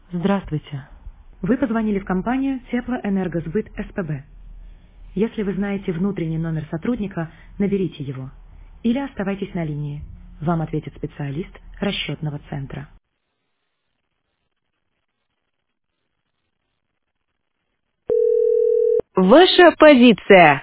Здравствуйте. Вы позвонили в компанию Теплоэнергосбыт СПБ. Если вы знаете внутренний номер сотрудника, наберите его. Или оставайтесь на линии. Вам ответит специалист расчетного центра. Ваша позиция.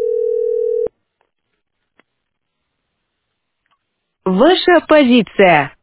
Ваша позиция.